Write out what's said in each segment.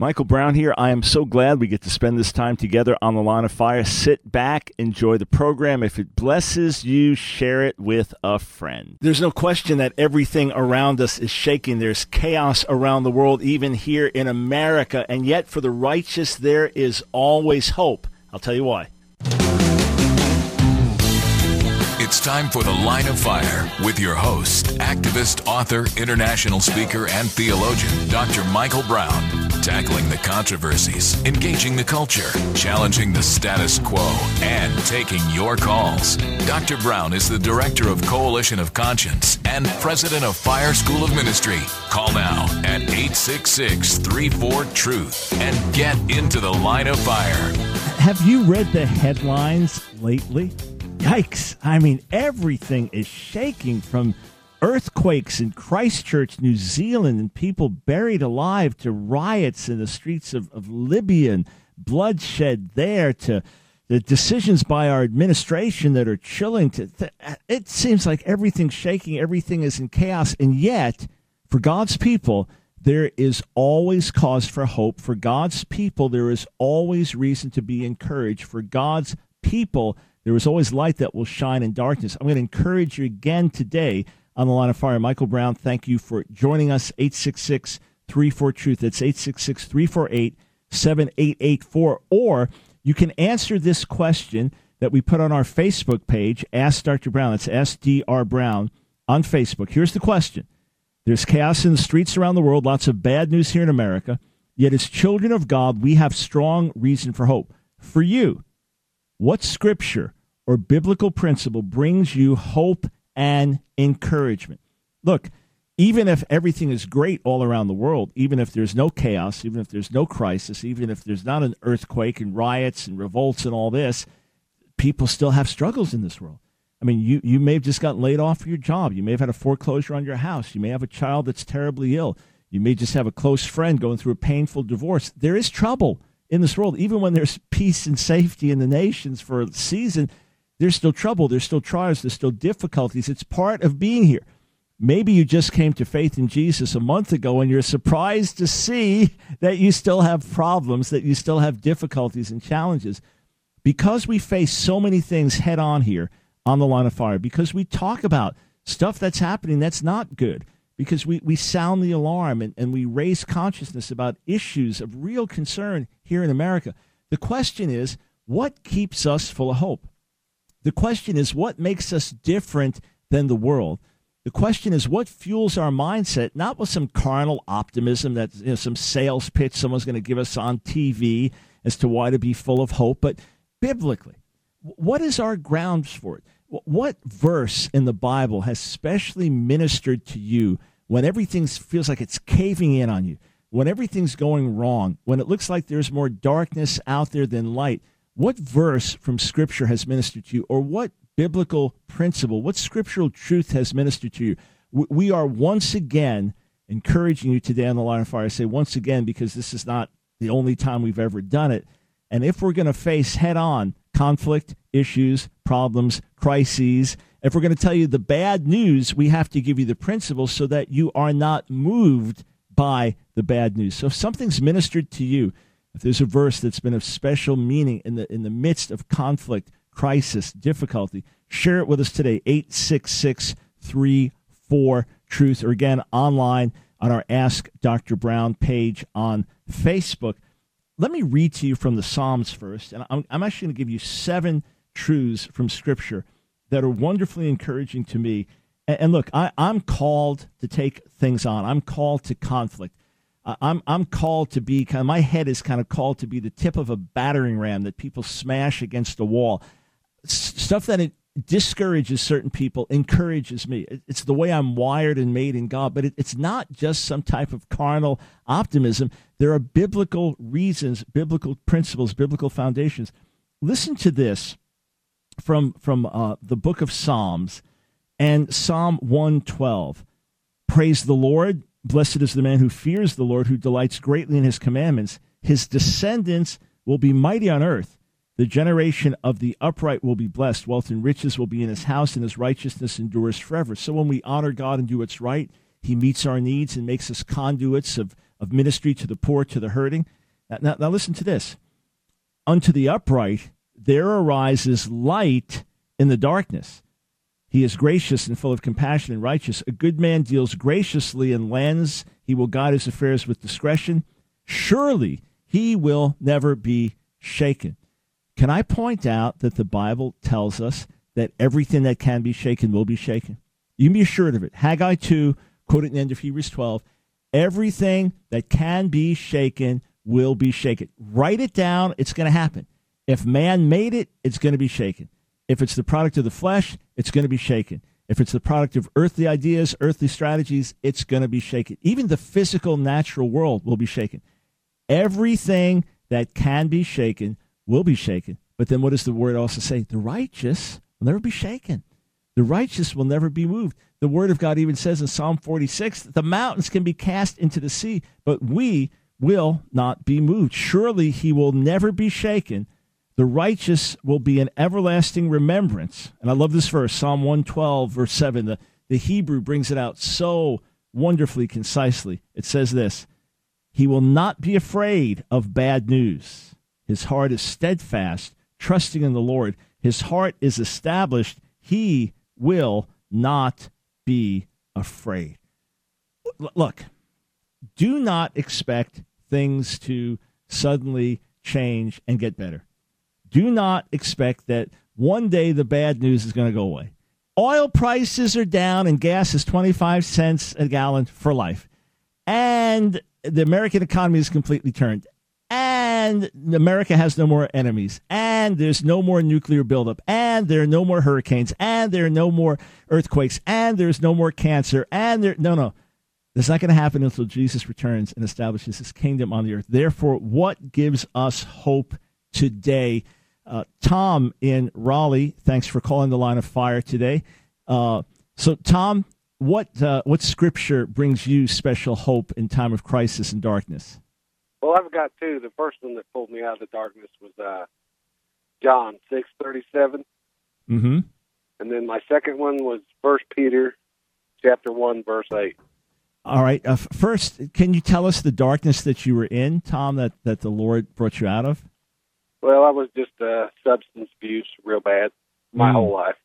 Michael Brown here. I am so glad we get to spend this time together on the Line of Fire. Sit back, enjoy the program. If it blesses you, share it with a friend. There's no question that everything around us is shaking. There's chaos around the world, even here in America. And yet for the righteous, there is always hope. I'll tell you why. It's time for the Line of Fire with your host, activist, author, international speaker, and theologian, Dr. Michael Brown. Tackling the controversies, engaging the culture, challenging the status quo, and taking your calls. Dr. Brown is the director of Coalition of Conscience and president of Fire School of Ministry. Call now at 866-34-TRUTH and get into the Line of Fire. Have you read the headlines lately? Yikes. I mean, everything is shaking, from earthquakes in Christchurch, New Zealand, and people buried alive, to riots in the streets of Libya and bloodshed there, to the decisions by our administration that are chilling. It seems like everything's shaking, everything is in chaos, and yet, for God's people, there is always cause for hope. For God's people, there is always reason to be encouraged. For God's people, there is always light that will shine in darkness. I'm going to encourage you again today on the Line of Fire. Michael Brown, thank you for joining us. 866-34-TRUTH. That's 866-348-7884. Or you can answer this question that we put on our Facebook page, Ask Dr. Brown. It's SDR Brown on Facebook. Here's the question. There's chaos in the streets around the world, lots of bad news here in America. Yet as children of God, we have strong reason for hope. For you, what scripture or biblical principle brings you hope and encouragement? Look, even if everything is great all around the world, even if there's no chaos, even if there's no crisis, even if there's not an earthquake and riots and revolts and all this, people still have struggles in this world. I mean, you may have just gotten laid off from your job. You may have had a foreclosure on your house. You may have a child that's terribly ill. You may just have a close friend going through a painful divorce. There is trouble in this world. Even when there's peace and safety in the nations for a season, there's still trouble, there's still trials, there's still difficulties. It's part of being here. Maybe you just came to faith in Jesus a month ago and you're surprised to see that you still have problems, that you still have difficulties and challenges. Because we face so many things head on here on the Line of Fire, because we talk about stuff that's happening that's not good, because we sound the alarm and we raise consciousness about issues of real concern here in America. The question is, what keeps us full of hope? The question is, what makes us different than the world? The question is, what fuels our mindset, not with some carnal optimism, that some sales pitch someone's going to give us on TV as to why to be full of hope, but biblically, what is our grounds for it? What verse in the Bible has specially ministered to you when everything feels like it's caving in on you, when everything's going wrong, when it looks like there's more darkness out there than light? What verse from Scripture has ministered to you, or what biblical principle, what scriptural truth has ministered to you? We are once again encouraging you today on the Line of Fire. I say once again because this is not the only time we've ever done it. And if we're going to face head-on conflict, issues, problems, crises, if we're going to tell you the bad news, we have to give you the principles so that you are not moved by the bad news. So if something's ministered to you, if there's a verse that's been of special meaning in the midst of conflict, crisis, difficulty, share it with us today, 866-34-TRUTH, or again, online on our Ask Dr. Brown page on Facebook. Let me read to you from the Psalms first, and I'm actually going to give you 7 truths from Scripture that are wonderfully encouraging to me. And look, I'm called to take things on. I'm called to conflict. I'm called to be my head is kind of called to be the tip of a battering ram that people smash against a wall. Stuff that it discourages certain people encourages me. It's the way I'm wired and made in God, but it's not just some type of carnal optimism. There are biblical reasons, biblical principles, biblical foundations. Listen to this from the book of Psalms and Psalm 112. Praise the Lord. Blessed is the man who fears the Lord, who delights greatly in his commandments. His descendants will be mighty on earth. The generation of the upright will be blessed. Wealth and riches will be in his house, and his righteousness endures forever. So when we honor God and do what's right, he meets our needs and makes us conduits of of ministry to the poor, to the hurting. Now listen to this. Unto the upright there arises light in the darkness. He is gracious and full of compassion and righteous. A good man deals graciously and lends. He will guide his affairs with discretion. Surely he will never be shaken. Can I point out that the Bible tells us that everything that can be shaken will be shaken? You can be assured of it. Haggai 2, quoted in the end of Hebrews 12, everything that can be shaken will be shaken. Write it down. It's going to happen. If man made it, it's going to be shaken. If it's the product of the flesh, it's going to be shaken. If it's the product of earthly ideas, earthly strategies, it's going to be shaken. Even the physical, natural world will be shaken. Everything that can be shaken will be shaken. But then what does the word also say? The righteous will never be shaken. The righteous will never be moved. The word of God even says in Psalm 46, the mountains can be cast into the sea, but we will not be moved. Surely he will never be shaken. The righteous will be an everlasting remembrance. And I love this verse, Psalm 112, verse 7. The Hebrew brings it out so wonderfully, concisely. It says this, he will not be afraid of bad news. His heart is steadfast, trusting in the Lord. His heart is established. He will not be afraid. Look, do not expect things to suddenly change and get better. Do not expect that one day the bad news is going to go away. Oil prices are down and gas is 25 cents a gallon for life. And the American economy is completely turned. And America has no more enemies. And there's no more nuclear buildup. And there are no more hurricanes. And there are no more earthquakes. And there's no more cancer. And no. That's not going to happen until Jesus returns and establishes his kingdom on the earth. Therefore, what gives us hope today? Tom in Raleigh, thanks for calling the Line of Fire today. So, Tom, what scripture brings you special hope in time of crisis and darkness? Well, I've got two. The first one that pulled me out of the darkness was John 6:37. Mm-hmm. And then my second one was 1 Peter chapter 1, verse 8. All right. First, can you tell us the darkness that you were in, Tom, that the Lord brought you out of? Well, I was just substance abuse real bad my whole life.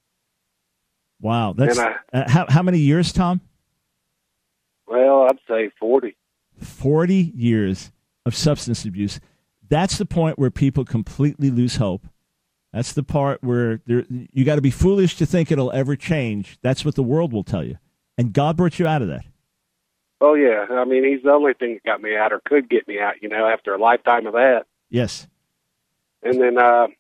Wow. That's how many years, Tom? Well, I'd say 40. 40 years of substance abuse. That's the point where people completely lose hope. That's the part where you got to be foolish to think it'll ever change. That's what the world will tell you. And God brought you out of that. Oh, yeah. I mean, he's the only thing that got me out or could get me out, after a lifetime of that. Yes. And then,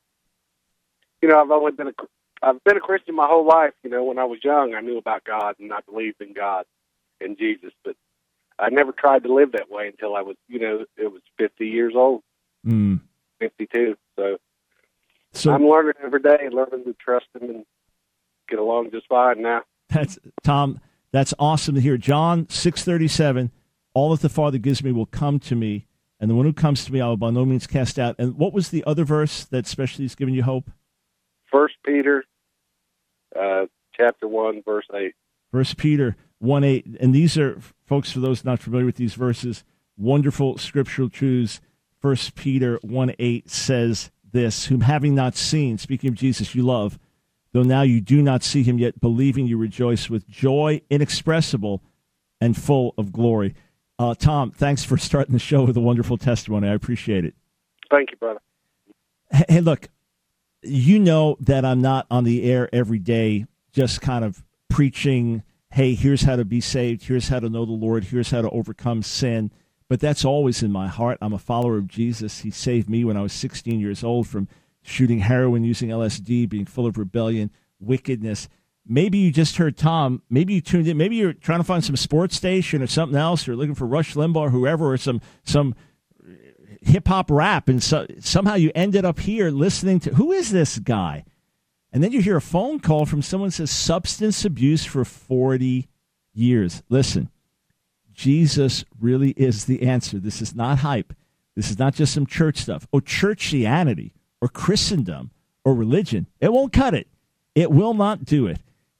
I've been a Christian my whole life. When I was young, I knew about God and I believed in God and Jesus, but I never tried to live that way until I was, it was 50 years old, 52. So I'm learning every day, learning to trust him and get along just fine now. Tom, that's awesome to hear. John 6:37, all that the Father gives me will come to me, and the one who comes to me I will by no means cast out. And what was the other verse that especially has given you hope? 1 Peter chapter 1, verse 8. 1 Peter 1:8. And these are, folks, for those not familiar with these verses, wonderful scriptural truths. 1 Peter 1:8 says this, whom having not seen, speaking of Jesus, you love, though now you do not see him, yet believing you rejoice with joy inexpressible and full of glory. Tom, thanks for starting the show with a wonderful testimony. I appreciate it. Thank you, brother. Hey, look, you know that I'm not on the air every day just kind of preaching, hey, here's how to be saved, here's how to know the Lord, here's how to overcome sin. But that's always in my heart. I'm a follower of Jesus. He saved me when I was 16 years old from shooting heroin, using LSD, being full of rebellion, wickedness. Maybe you just heard Tom. Maybe you tuned in. Maybe you're trying to find some sports station or something else, or looking for Rush Limbaugh or whoever, or some hip-hop rap, and somehow you ended up here listening to, who is this guy? And then you hear a phone call from someone who says substance abuse for 40 years. Listen, Jesus really is the answer. This is not hype. This is not just some church stuff or churchianity or Christendom or religion. It won't cut it. It will not do it.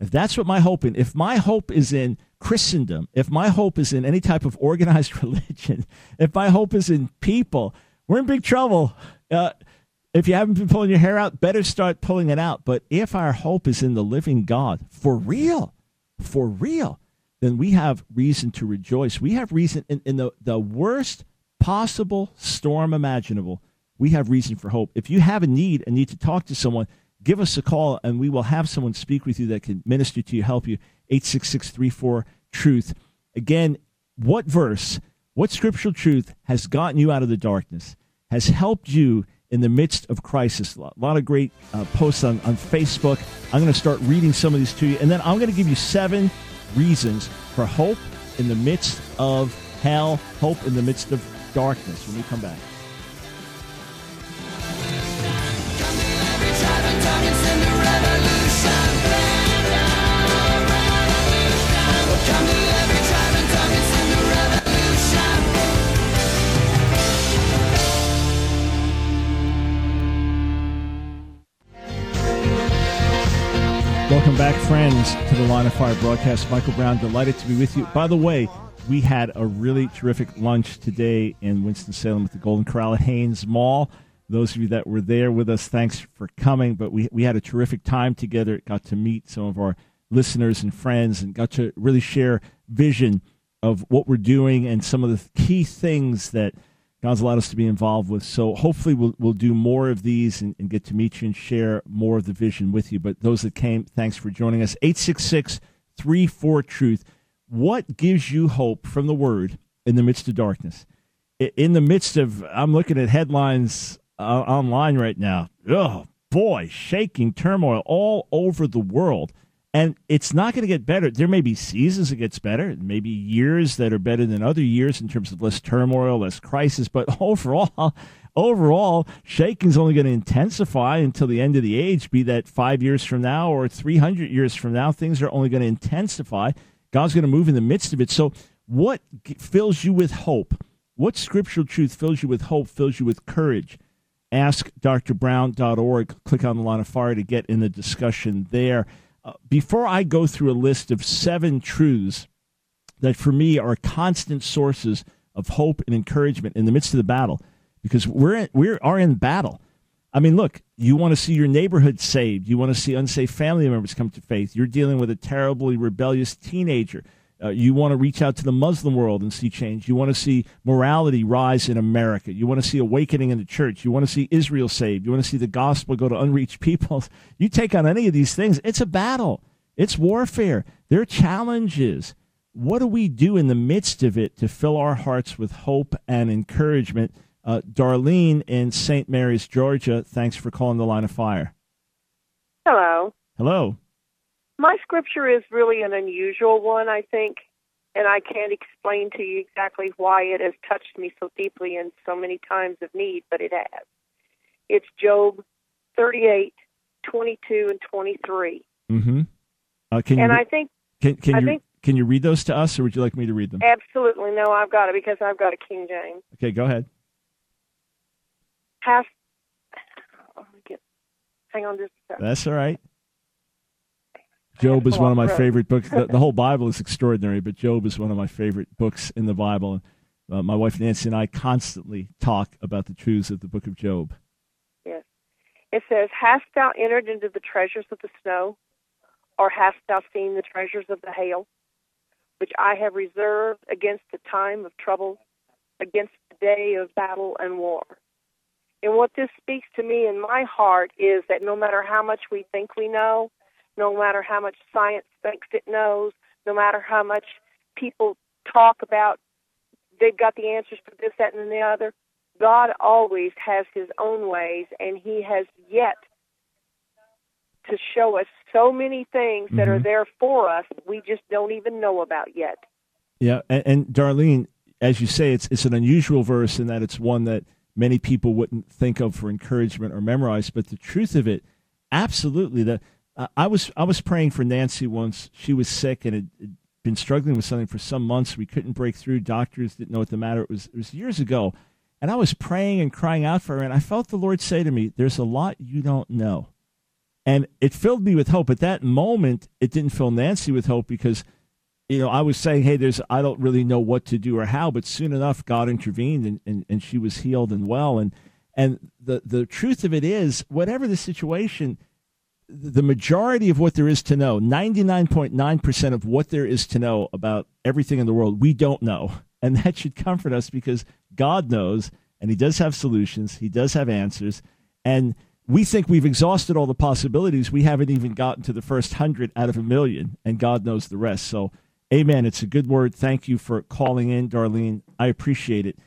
if that's what my hope in, if my hope is in Christendom, if my hope is in any type of organized religion, if my hope is in people, we're in big trouble. If you haven't been pulling your hair out, better start pulling it out. But if our hope is in the living God, for real, then we have reason to rejoice. We have reason in the worst possible storm imaginable. We have reason for hope. If you have a need to talk to someone, give us a call, and we will have someone speak with you that can minister to you, help you. 866-34-TRUTH. Again, what verse, what scriptural truth has gotten you out of the darkness, has helped you in the midst of crisis? A lot of great posts on Facebook. I'm going to start reading some of these to you, and then I'm going to give you 7 reasons for hope in the midst of hell, hope in the midst of darkness when we come back. Welcome back, friends, to the Line of Fire broadcast. Michael Brown, delighted to be with you. By the way, we had a really terrific lunch today in Winston-Salem at the Golden Corral at Haynes Mall. Those of you that were there with us, thanks for coming. But we had a terrific time together. Got to meet some of our listeners and friends and got to really share vision of what we're doing and some of the key things that God's allowed us to be involved with. So hopefully we'll do more of these and get to meet you and share more of the vision with you. But those that came, thanks for joining us. 866-34-TRUTH. What gives you hope from the Word in the midst of darkness? In the midst of, I'm looking at headlines online right now. Oh, boy, shaking turmoil all over the world. And it's not going to get better. There may be seasons it gets better, maybe years that are better than other years in terms of less turmoil, less crisis. But overall, shaking's only going to intensify until the end of the age, be that 5 years from now or 300 years from now. Things are only going to intensify. God's going to move in the midst of it. So what fills you with hope? What scriptural truth fills you with hope, fills you with courage? AskDrBrown.org. Click on the Line of Fire to get in the discussion there. Before I go through a list of 7 truths that for me are constant sources of hope and encouragement in the midst of the battle, because we are in battle. I mean, look, you want to see your neighborhood saved. You want to see unsafe family members come to faith. You're dealing with a terribly rebellious teenager. You want to reach out to the Muslim world and see change. You want to see morality rise in America. You want to see awakening in the church. You want to see Israel saved. You want to see the gospel go to unreached peoples. You take on any of these things, it's a battle. It's warfare. There are challenges. What do we do in the midst of it to fill our hearts with hope and encouragement? Darlene in St. Mary's, Georgia, thanks for calling the Line of Fire. Hello. Hello. My scripture is really an unusual one, I think, and I can't explain to you exactly why it has touched me so deeply in so many times of need, but it has. It's Job 38:22 and 23. Mm-hmm. Can you read those to us, or would you like me to read them? Absolutely. No, I've got it because I've got a King James. Okay, go ahead. Hang on just a second. That's all right. Job is one of my favorite books. The whole Bible is extraordinary, but Job is one of my favorite books in the Bible. My wife Nancy and I constantly talk about the truths of the book of Job. Yes. It says, "Hast thou entered into the treasures of the snow, or hast thou seen the treasures of the hail, which I have reserved against the time of trouble, against the day of battle and war?" And what this speaks to me in my heart is that no matter how much we think we know, no matter how much science thinks it knows, no matter how much people talk about they've got the answers for this, that, and the other, God always has his own ways, and he has yet to show us so many things that are there for us we just don't even know about yet. Yeah, and Darlene, as you say, it's an unusual verse in that it's one that many people wouldn't think of for encouragement or memorize, but the truth of it, absolutely, I was praying for Nancy once. She was sick and had been struggling with something for some months. We couldn't break through. Doctors didn't know what the matter. It was years ago. And I was praying and crying out for her, and I felt the Lord say to me, "There's a lot you don't know." And it filled me with hope. At that moment, it didn't fill Nancy with hope because, I was saying, hey, I don't really know what to do or how, but soon enough, God intervened and she was healed and well. And the truth of it is, whatever the situation, the majority of what there is to know, 99.9% of what there is to know about everything in the world, we don't know. And that should comfort us because God knows, and he does have solutions. He does have answers. And we think we've exhausted all the possibilities. We haven't even gotten to the first 100 out of 1,000,000, and God knows the rest. So, amen. It's a good word. Thank you for calling in, Darlene. I appreciate it.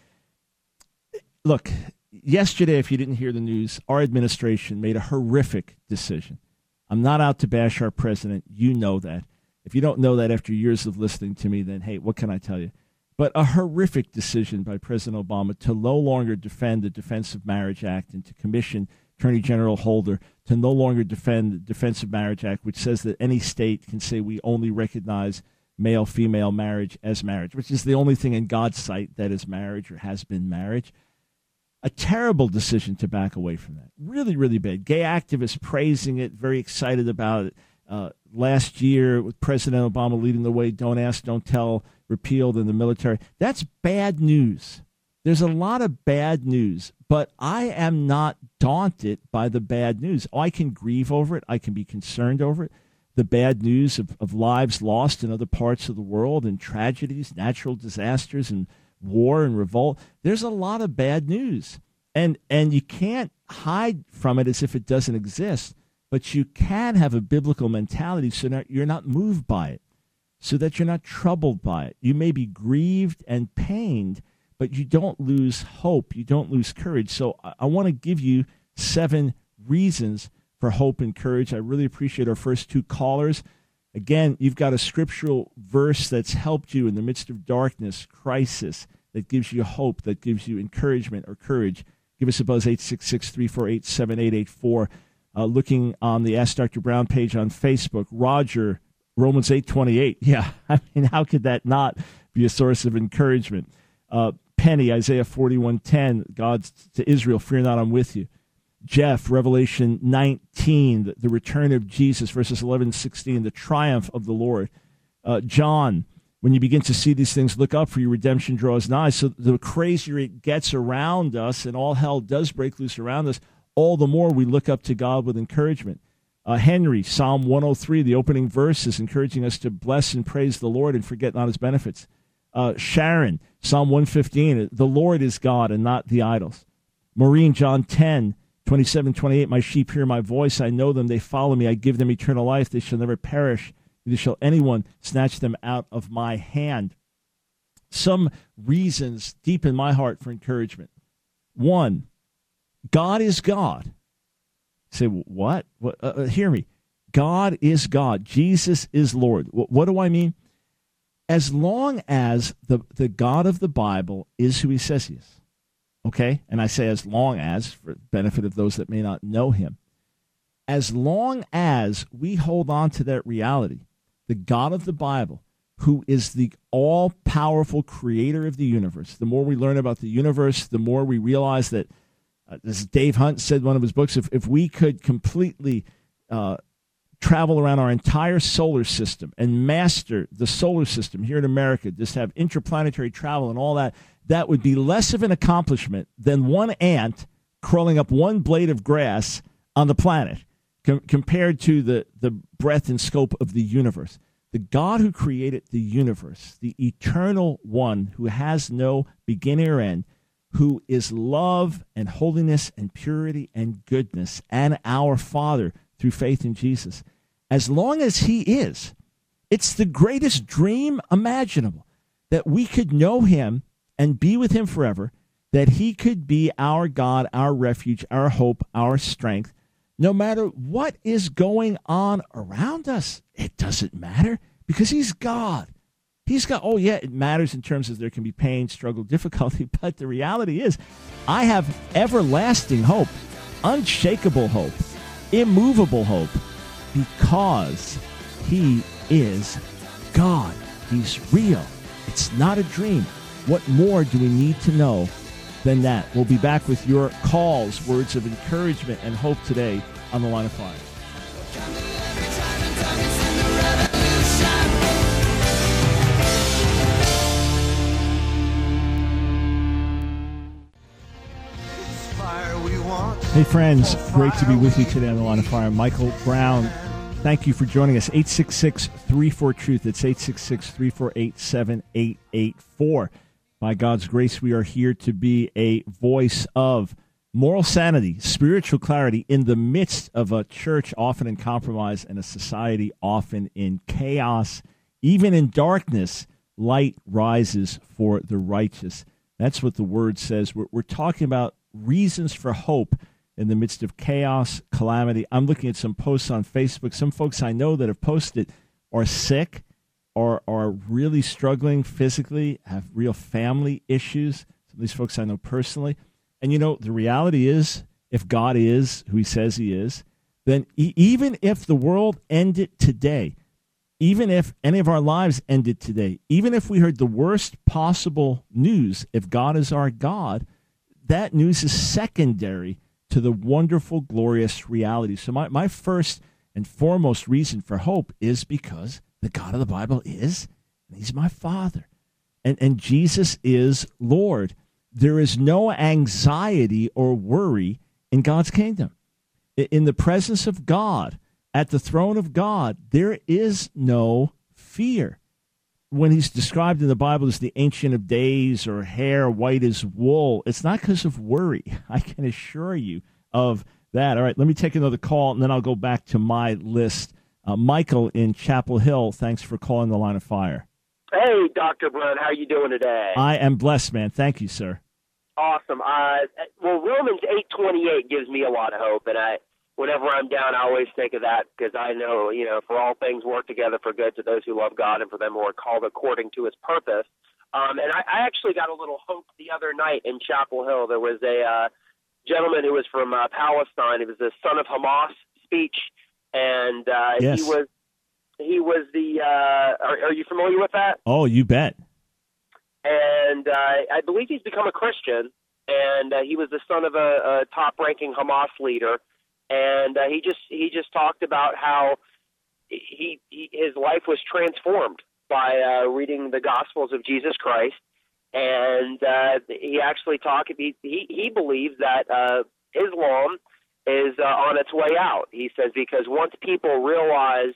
Look, yesterday, if you didn't hear the news, our administration made a horrific decision. I'm not out to bash our president. You know that. If you don't know that after years of listening to me, then, hey, what can I tell you? But a horrific decision by President Obama to no longer defend the Defense of Marriage Act and to commission Attorney General Holder to no longer defend the Defense of Marriage Act, which says that any state can say we only recognize male-female marriage as marriage, which is the only thing in God's sight that is marriage or has been marriage. A terrible decision to back away from that. Really, really bad. Gay activists praising it, very excited about it. Last year, with President Obama leading the way, Don't Ask, Don't Tell, repealed in the military. That's bad news. There's a lot of bad news, but I am not daunted by the bad news. I can grieve over it. I can be concerned over it. The bad news of lives lost in other parts of the world and tragedies, natural disasters, and war and revolt. There's a lot of bad news, and you can't hide from it as if it doesn't exist, but you can have a biblical mentality so that you're not moved by it, so that you're not troubled by it. You may be grieved and pained, but you don't lose hope. You don't lose courage. So I want to give you 7 reasons for hope and courage. I really appreciate our first 2 callers. Again, you've got a scriptural verse that's helped you in the midst of darkness, crisis, that gives you hope, that gives you encouragement or courage. Give us a buzz, 866-348-7884. Looking on the Ask Dr. Brown page on Facebook, Roger, Romans 8:28. Yeah, I mean, how could that not be a source of encouragement? Penny, Isaiah 41:10, God to Israel, fear not, I'm with you. Jeff, Revelation 19, the return of Jesus, verses 11-16, the triumph of the Lord. John, when you begin to see these things, look up, for your redemption draws nigh. So the crazier it gets around us and all hell does break loose around us, all the more we look up to God with encouragement. Henry, Psalm 103, the opening verse is encouraging us to bless and praise the Lord and forget not his benefits. Sharon, Psalm 115, the Lord is God and not the idols. Maureen, John 10, 27-28, my sheep hear my voice, I know them, they follow me, I give them eternal life, they shall never perish, neither shall anyone snatch them out of my hand. Some reasons deep in my heart for encouragement. 1, God is God. You say, what? Hear me. God is God. Jesus is Lord. What do I mean? As long as the God of the Bible is who he says he is. Okay? And I say as long as, for the benefit of those that may not know him. As long as we hold on to that reality, the God of the Bible, who is the all-powerful creator of the universe, the more we learn about the universe, the more we realize that, as Dave Hunt said in one of his books, if we could completely travel around our entire solar system and master the solar system here in America, just have interplanetary travel and all that, that would be less of an accomplishment than one ant crawling up one blade of grass on the planet compared to the breadth and scope of the universe. The God who created the universe, the eternal one who has no beginning or end, who is love and holiness and purity and goodness, and our Father through faith in Jesus. As long as he is, it's the greatest dream imaginable that we could know him and be with him forever, that he could be our God, our refuge, our hope, our strength. No matter what is going on around us, it doesn't matter because he's God. He's got, oh yeah, it matters in terms of there can be pain, struggle, difficulty, but the reality is I have everlasting hope, unshakable hope, immovable hope, because he is God. He's real. It's not a dream. What more do we need to know than that? We'll be back with your calls, words of encouragement and hope today on The Line of Fire. Hey friends, great to be with you today on the Line of Fire. Michael Brown, thank you for joining us. 866-34-TRUTH. It's 866-348-7884. By God's grace, we are here to be a voice of moral sanity, spiritual clarity in the midst of a church often in compromise and a society often in chaos. Even in darkness, light rises for the righteous. That's what the word says. We're talking about reasons for hope in the midst of chaos, calamity. I'm looking at some posts on Facebook. Some folks I know that have posted are sick or are really struggling physically, have real family issues. Some of these folks I know personally. And, you know, the reality is, if God is who he says he is, then even if the world ended today, even if any of our lives ended today, even if we heard the worst possible news, if God is our God, that news is secondary to the wonderful, glorious reality. So my first and foremost reason for hope is because the God of the Bible is, and he's my Father. And Jesus is Lord. There is no anxiety or worry in God's kingdom. In the presence of God, at the throne of God, there is no fear. When he's described in the Bible as the Ancient of Days or hair white as wool, it's not because of worry. I can assure you of that. All right, let me take another call, and then I'll go back to my list. Michael in Chapel Hill, thanks for calling the Line of Fire. Hey, Dr. Brown, how are you doing today? I am blessed, man. Thank you, sir. Awesome. Well, Romans 8:28 gives me a lot of hope, and whenever I'm down, I always think of that because I know, for all things work together for good to those who love God and for them who are called according to his purpose. And I actually got a little hope the other night in Chapel Hill. There was a gentleman who was from Palestine. He was the son of Hamas speech, and yes. he was the are you familiar with that? Oh, you bet. And I believe he's become a Christian, and he was the son of a top-ranking Hamas leader. And he just talked about how his life was transformed by reading the Gospels of Jesus Christ, and he actually talked. He believes that Islam is on its way out. He says because once people realize,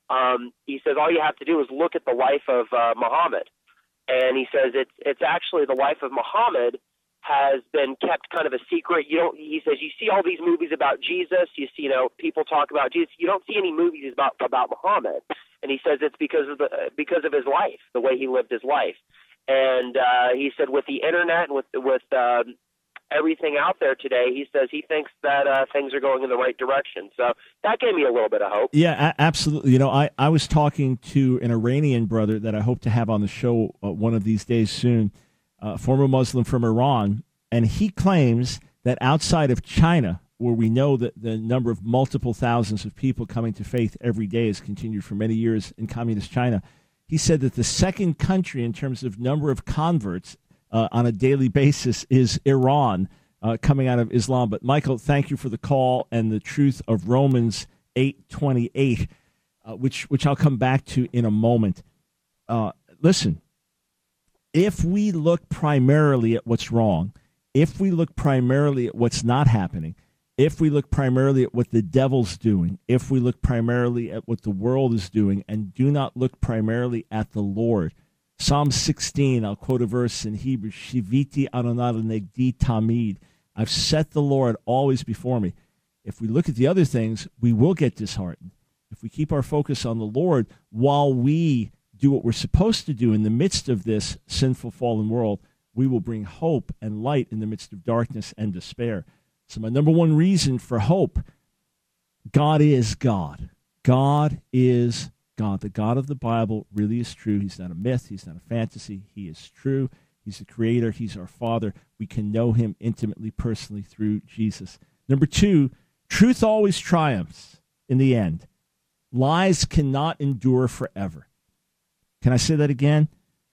he says all you have to do is look at the life of Muhammad, and he says it's actually the life of Muhammad has been kept kind of a secret. He says, you see all these movies about Jesus. You see, people talk about Jesus. You don't see any movies about Muhammad. And he says it's because of his life, the way he lived his life. And he said with the internet and with everything out there today, he says he thinks that things are going in the right direction. So that gave me a little bit of hope. Yeah, absolutely. I was talking to an Iranian brother that I hope to have on the show one of these days soon. Former Muslim from Iran, and he claims that outside of China, where we know that the number of multiple thousands of people coming to faith every day has continued for many years in communist China, he said that the second country in terms of number of converts on a daily basis is Iran, coming out of Islam. But Michael, thank you for the call and the truth of Romans 8:28, which I'll come back to in a moment. Listen. If we look primarily at what's wrong, if we look primarily at what's not happening, if we look primarily at what the devil's doing, if we look primarily at what the world is doing, and do not look primarily at the Lord. Psalm 16, I'll quote a verse in Hebrew, Shiviti Adonai Negdi Tamid. I've set the Lord always before me. If we look at the other things, we will get disheartened. If we keep our focus on the Lord while we do what we're supposed to do in the midst of this sinful, fallen world, we will bring hope and light in the midst of darkness and despair. So my number one reason for hope, God is God. God is God. The God of the Bible really is true. He's not a myth. He's not a fantasy. He is true. He's the creator. He's our Father. We can know him intimately, personally through Jesus. Number two, truth always triumphs in the end. Lies cannot endure forever. Can I say that again?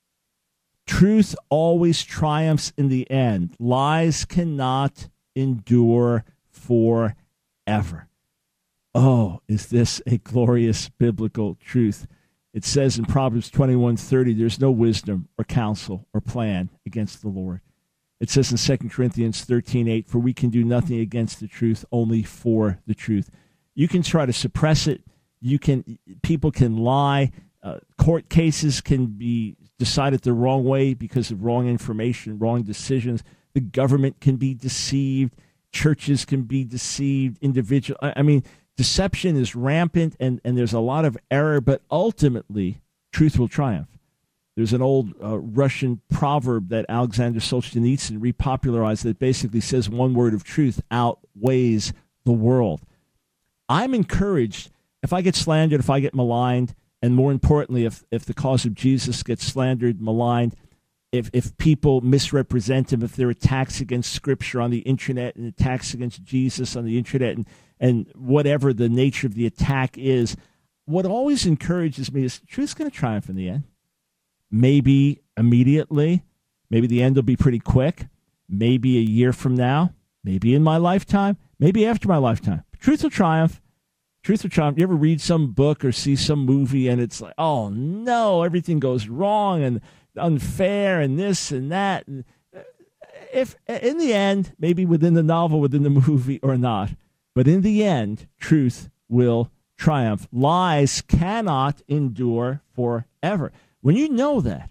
Truth always triumphs in the end. Lies cannot endure forever. Oh, is this a glorious biblical truth? It says in Proverbs 21:30, there's no wisdom or counsel or plan against the Lord. It says in 2 Corinthians 13:8, for we can do nothing against the truth, only for the truth. You can try to suppress it. People can lie. Court cases can be decided the wrong way because of wrong information, wrong decisions. The government can be deceived. Churches can be deceived. Deception is rampant, and there's a lot of error, but ultimately, truth will triumph. There's an old Russian proverb that Alexander Solzhenitsyn repopularized that basically says one word of truth outweighs the world. I'm encouraged if I get slandered, if I get maligned, and more importantly, if the cause of Jesus gets slandered, maligned, if people misrepresent him, if there are attacks against Scripture on the internet and attacks against Jesus on the internet and whatever the nature of the attack is, what always encourages me is truth's going to triumph in the end. Maybe immediately, maybe the end will be pretty quick, maybe a year from now, maybe in my lifetime, maybe after my lifetime. Truth will triumph. Truth or triumph. You ever read some book or see some movie and it's like, oh no, everything goes wrong and unfair and this and that. And if in the end, maybe within the novel, within the movie or not, but in the end, truth will triumph. Lies cannot endure forever. When you know that,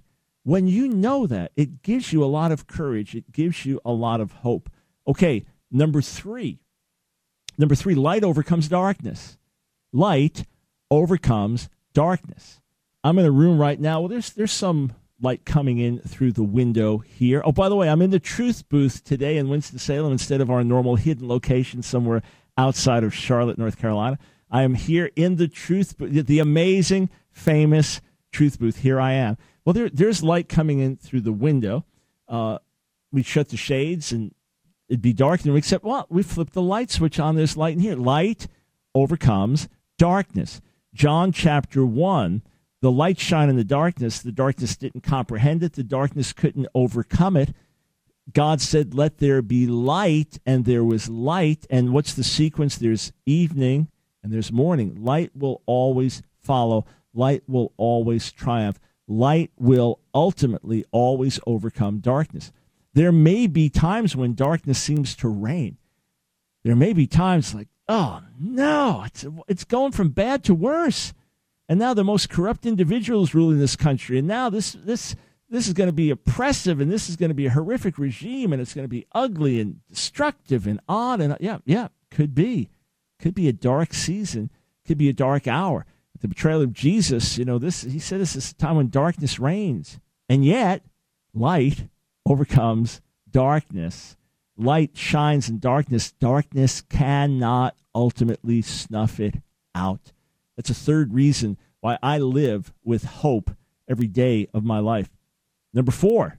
it gives you a lot of courage. It gives you a lot of hope. Okay, number three, light overcomes darkness. Light overcomes darkness. I'm in a room right now. Well, there's some light coming in through the window here. Oh, by the way, I'm in the Truth booth today in Winston-Salem instead of our normal hidden location somewhere outside of Charlotte, North Carolina. I am here in the Truth booth, the amazing, famous Truth booth. Here I am. Well, there's light coming in through the window. We shut the shades and it'd be dark, except, well, we flipped the light switch on. There's light in here. Light overcomes darkness. John chapter 1, the light shine in the darkness didn't comprehend it, the darkness couldn't overcome it. God said, let there be light, and there was light. And what's the sequence? There's evening and there's morning. Light will always follow. Light will always triumph. Light will ultimately always overcome darkness. There may be times when darkness seems to reign. There may be times like, oh no, it's going from bad to worse. And now the most corrupt individuals ruling this country. And now this is going to be oppressive, and this is going to be a horrific regime, and it's going to be ugly and destructive and odd. And yeah, could be a dark season, could be a dark hour. The betrayal of Jesus, he said this is a time when darkness reigns. And yet, light overcomes darkness. Light shines in darkness. Darkness cannot ultimately snuff it out. That's a third reason why I live with hope every day of my life. Number four,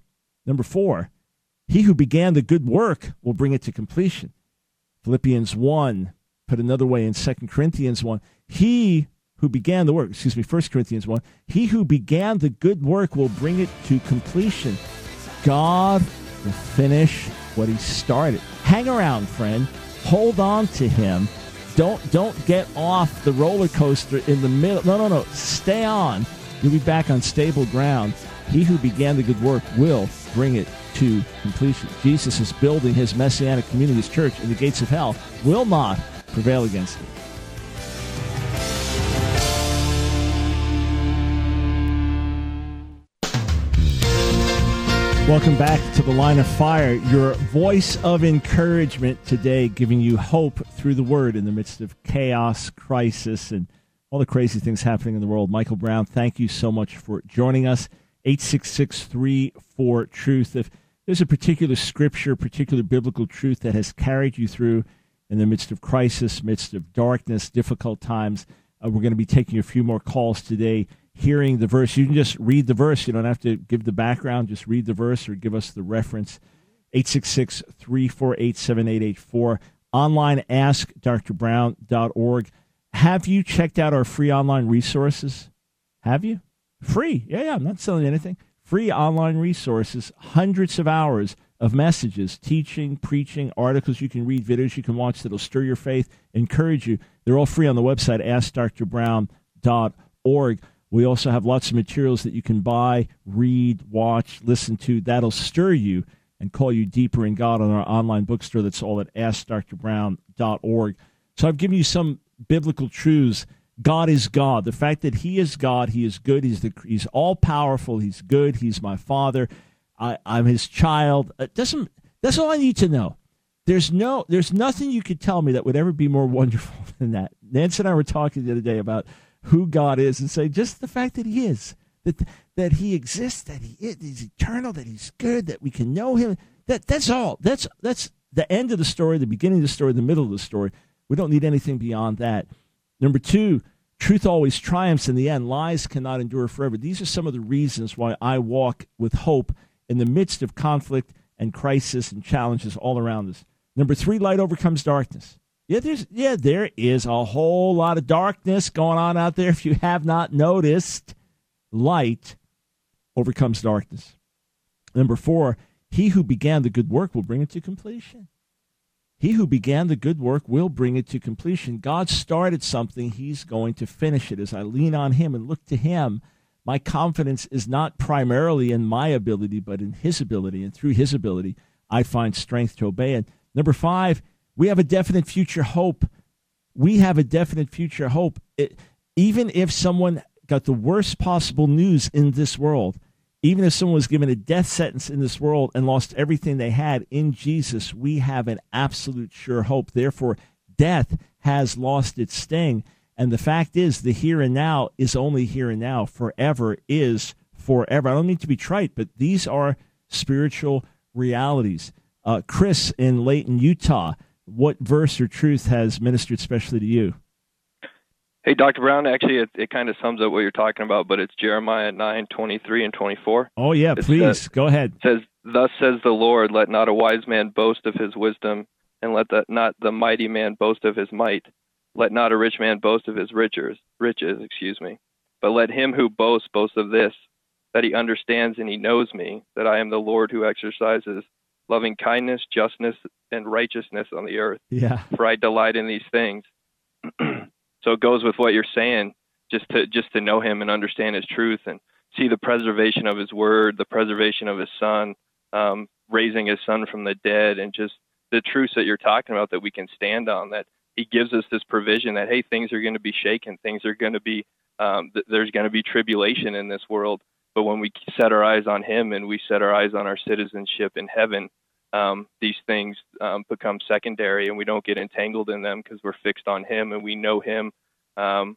he who began the good work will bring it to completion. Philippians 1, put another way in 2 Corinthians 1, 1 Corinthians 1, he who began the good work will bring it to completion. God will finish what he started. Hang around, friend. Hold on to him. Don't get off the roller coaster in the middle. No. Stay on. You'll be back on stable ground. He who began the good work will bring it to completion. Jesus is building his messianic community, his church, and the gates of hell will not prevail against it. Welcome back to The Line of Fire, your voice of encouragement today, giving you hope through the Word in the midst of chaos, crisis, and all the crazy things happening in the world. Michael Brown, thank you so much for joining us. 866-34-TRUTH. If there's a particular scripture, particular biblical truth that has carried you through in the midst of crisis, midst of darkness, difficult times, we're going to be taking a few more calls today. Hearing the verse, you can just read the verse. You don't have to give the background. Just read the verse or give us the reference. 866-348-7884. Online, askdrbrown.org. Have you checked out our free online resources? Have you? Free. Yeah, I'm not selling anything. Free online resources, hundreds of hours of messages, teaching, preaching, articles you can read, videos you can watch that'll stir your faith, encourage you. They're all free on the website, askdrbrown.org. We also have lots of materials that you can buy, read, watch, listen to. That'll stir you and call you deeper in God on our online bookstore. That's all at AskDrBrown.org. So I've given you some biblical truths. God is God. The fact that he is God, he is good, he's all-powerful, he's good, he's my Father, I'm his child. That's all I need to know. There's nothing you could tell me that would ever be more wonderful than that. Nancy and I were talking the other day about who God is and say just the fact that he is, that he exists, that he's eternal, that he's good, that we can know him. That's all. That's the end of the story, the beginning of the story, the middle of the story. We don't need anything beyond that. Number 2, truth always triumphs in the end. Lies cannot endure forever. These are some of the reasons why I walk with hope in the midst of conflict and crisis and challenges all around us. Number 3, light overcomes darkness. There is a whole lot of darkness going on out there. If you have not noticed, light overcomes darkness. Number 4, he who began the good work will bring it to completion. He who began the good work will bring it to completion. God started something. He's going to finish it. As I lean on him and look to him, my confidence is not primarily in my ability, but in his ability. And through his ability, I find strength to obey. And number 5, we have a definite future hope. We have a definite future hope. Even if someone got the worst possible news in this world, even if someone was given a death sentence in this world and lost everything they had in Jesus, we have an absolute sure hope. Therefore, death has lost its sting. And the fact is, the here and now is only here and now. Forever is forever. I don't mean to be trite, but these are spiritual realities. Chris in Layton, Utah, what verse or truth has ministered especially to you? Hey, Dr. Brown, actually, it kind of sums up what you're talking about, but it's Jeremiah 9:23 and 24. Oh, yeah, please, go ahead. It says, "Thus says the Lord, let not a wise man boast of his wisdom, and let not the mighty man boast of his might. Let not a rich man boast of his riches, but let him who boast boast of this, that he understands and he knows me, that I am the Lord who exercises loving kindness, justness, and righteousness on the earth. Yeah. For I delight in these things." So it goes with what you're saying, just to know him and understand his truth and see the preservation of his word, the preservation of his son, raising his son from the dead, and just the truths that you're talking about that we can stand on, that he gives us this provision that, hey, things are going to be shaken, things are going to be, there's going to be tribulation in this world. But when we set our eyes on him and we set our eyes on our citizenship in heaven, these things become secondary, and we don't get entangled in them because we're fixed on him and we know him, and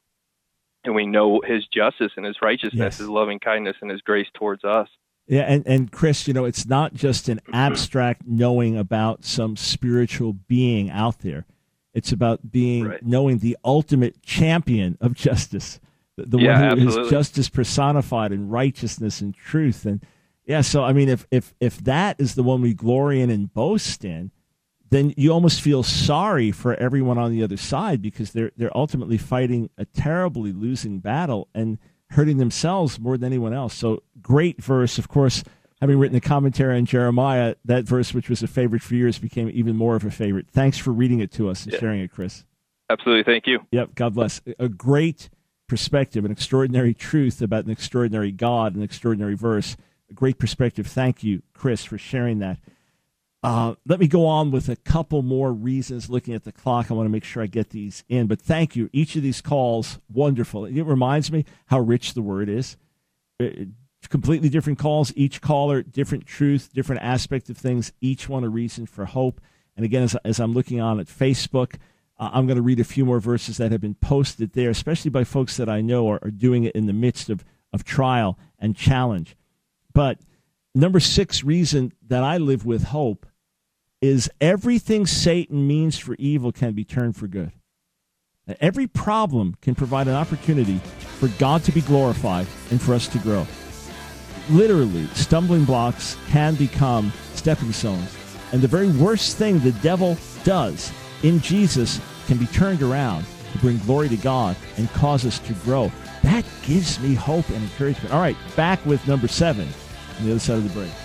we know his justice and his righteousness, yes, his loving kindness and his grace towards us. Yeah, and Chris, it's not just an abstract knowing about some spiritual being out there. It's about knowing the ultimate champion of justice, the one who absolutely is justice personified in righteousness and truth. And yeah, so I mean, if that is the one we glory in and boast in, then you almost feel sorry for everyone on the other side, because they're ultimately fighting a terribly losing battle and hurting themselves more than anyone else. So great verse. Of course, having written a commentary on Jeremiah, that verse, which was a favorite for years, became even more of a favorite. Thanks for reading it to us and sharing it, Chris. Absolutely. Thank you. Yep. God bless. A great perspective, an extraordinary truth about an extraordinary God, an extraordinary verse. A great perspective. Thank you, Chris, for sharing that. Let me go on with a couple more reasons. Looking at the clock, I want to make sure I get these in. But thank you. Each of these calls, wonderful. It reminds me how rich the Word is. Completely different calls. Each caller, different truth, different aspect of things. Each one a reason for hope. And again, as I'm looking on at Facebook, I'm going to read a few more verses that have been posted there, especially by folks that I know are doing it in the midst of trial and challenge. But number 6 reason that I live with hope is everything Satan means for evil can be turned for good. Every problem can provide an opportunity for God to be glorified and for us to grow. Literally, stumbling blocks can become stepping stones. And the very worst thing the devil does in Jesus can be turned around to bring glory to God and cause us to grow. That gives me hope and encouragement. All right, back with number 7 on the other side of the break.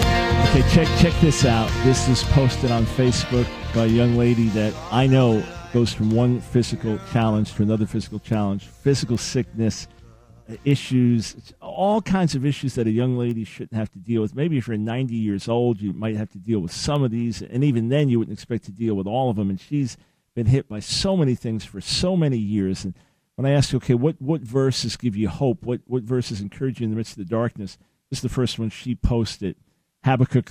Okay, check this out. This is posted on Facebook by a young lady that I know goes from one physical challenge to another physical challenge, physical sickness, issues, all kinds of issues that a young lady shouldn't have to deal with. Maybe if you're 90 years old, you might have to deal with some of these, and even then you wouldn't expect to deal with all of them. And she's been hit by so many things for so many years. And when I ask you, okay, what verses give you hope? What verses encourage you in the midst of the darkness? This is the first one she posted, Habakkuk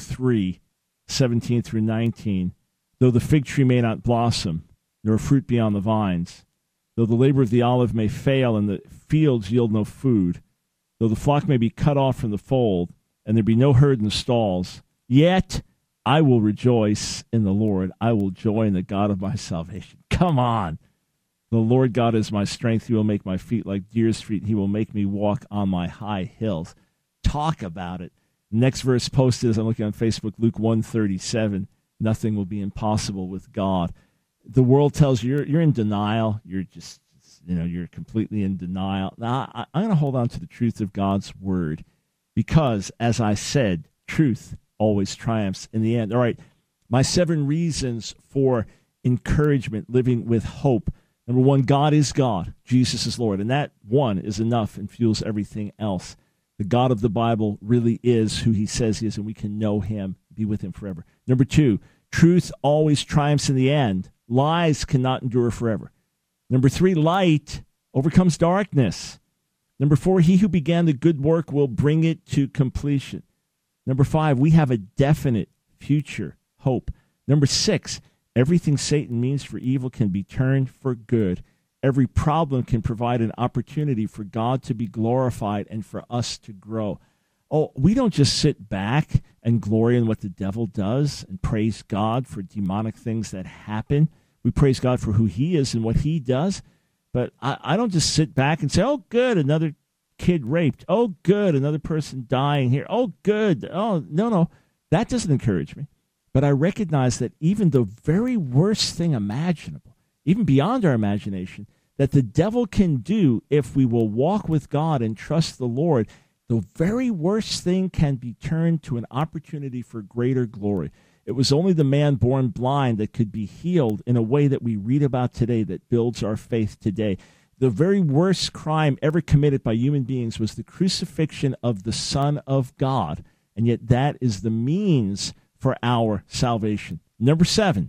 3:17 through 19. Though the fig tree may not blossom, nor fruit be on the vines, though the labor of the olive may fail and the fields yield no food, though the flock may be cut off from the fold, and there be no herd in the stalls, yet I will rejoice in the Lord. I will joy in the God of my salvation. Come on. The Lord God is my strength. He will make my feet like deer's feet. He will make me walk on my high hills. Talk about it. Next verse posted as I'm looking on Facebook, Luke 1:37. Nothing will be impossible with God. The world tells you you're in denial. You're just, you're completely in denial. Now, I'm going to hold on to the truth of God's word because, as I said, truth always triumphs in the end. All right, my 7 reasons for encouragement, living with hope. Number 1, God is God. Jesus is Lord. And that one is enough and fuels everything else. The God of the Bible really is who he says he is, and we can know him, be with him forever. Number 2, truth always triumphs in the end. Lies cannot endure forever. Number 3, light overcomes darkness. Number 4, he who began the good work will bring it to completion. Number 5, we have a definite future hope. Number 6, everything Satan means for evil can be turned for good. Every problem can provide an opportunity for God to be glorified and for us to grow. Oh, we don't just sit back and glory in what the devil does and praise God for demonic things that happen. We praise God for who he is and what he does. But I don't just sit back and say, oh, good, another kid raped. Oh, good, another person dying here. Oh, good. Oh, no. That doesn't encourage me. But I recognize that even the very worst thing imaginable, even beyond our imagination, that the devil can do if we will walk with God and trust the Lord, the very worst thing can be turned to an opportunity for greater glory. It was only the man born blind that could be healed in a way that we read about today that builds our faith today. The very worst crime ever committed by human beings was the crucifixion of the Son of God, and yet that is the means for our salvation. Number seven,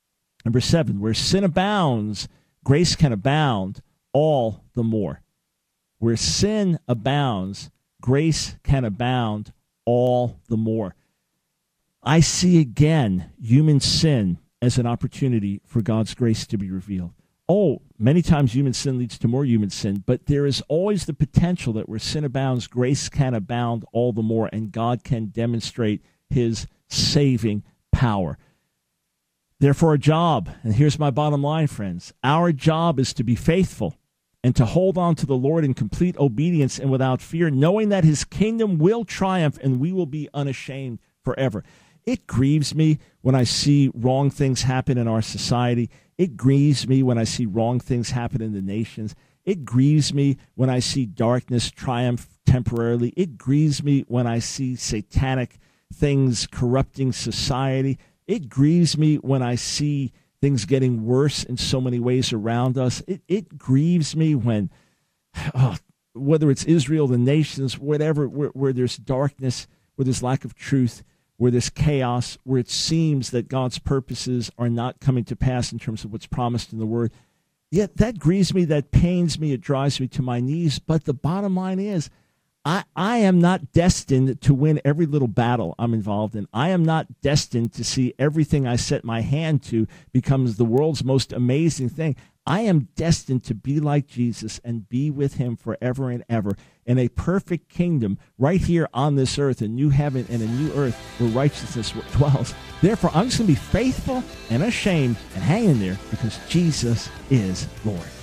where sin abounds, grace can abound all the more. Where sin abounds, grace can abound all the more. I see again human sin as an opportunity for God's grace to be revealed. Oh, many times human sin leads to more human sin, but there is always the potential that where sin abounds, grace can abound all the more, and God can demonstrate his saving power. Therefore, our job, and here's my bottom line, friends, our job is to be faithful and to hold on to the Lord in complete obedience and without fear, knowing that his kingdom will triumph and we will be unashamed forever. It grieves me when I see wrong things happen in our society. It grieves me when I see wrong things happen in the nations. It grieves me when I see darkness triumph temporarily. It grieves me when I see satanic things corrupting society. It grieves me when I see things getting worse in so many ways around us. It grieves me when, whether it's Israel, the nations, whatever, where there's darkness, where there's lack of truth, where there's chaos, where it seems that God's purposes are not coming to pass in terms of what's promised in the Word. Yet that grieves me, that pains me, it drives me to my knees. But the bottom line is, I am not destined to win every little battle I'm involved in. I am not destined to see everything I set my hand to becomes the world's most amazing thing. I am destined to be like Jesus and be with him forever and ever in a perfect kingdom right here on this earth, a new heaven and a new earth where righteousness dwells. Therefore, I'm just going to be faithful and ashamed and hang in there because Jesus is Lord.